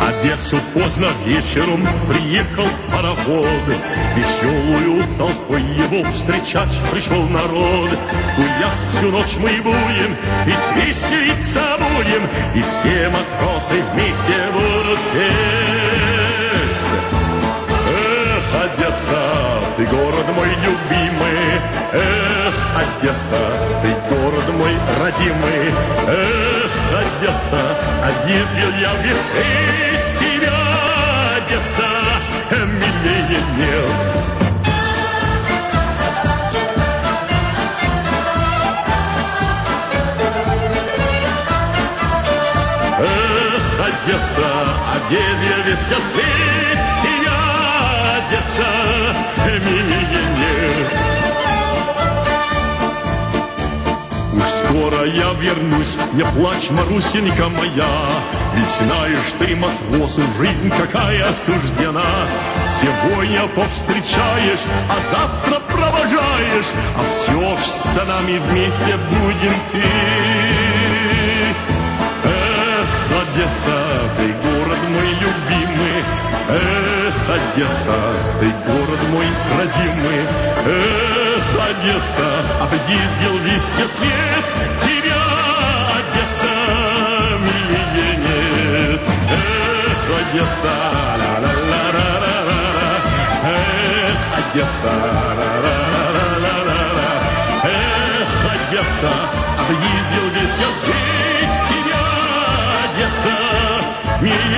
Одессу поздно вечером приехал пароход. Веселую толпой его встречать пришел народ. Гулять всю ночь мы будем, ведь веселиться будем, и все матросы вместе будут петь. Эх, Одесса, ты город мой любимый, эх, Одесса, ты город мой родимый, эх, Одесса, объездил я весь тебя, Одесса, милее нет. Эх, Одесса, объездил весь свет тебя, Одесса, милее нет. Уж скоро я вернусь, не плачь, Марусенька моя, ведь знаешь ты, матросу, жизнь какая суждена. Сегодня повстречаешь, а завтра провожаешь, а все ж с нами вместе будем петь. Эх, Одесса, ты город мой любимый, эх, Одесса, ты город мой родимый, эх, Одесса, объездил весь свет тебя, Одесса, милее нет. Эх, Одесса, ла-ла-ла-ла-ла-ла, эх, Одесса, ла-ла-ла-ла-ла-ла, эх, Одесса, объездил весь свет тебя, Одесса, милее.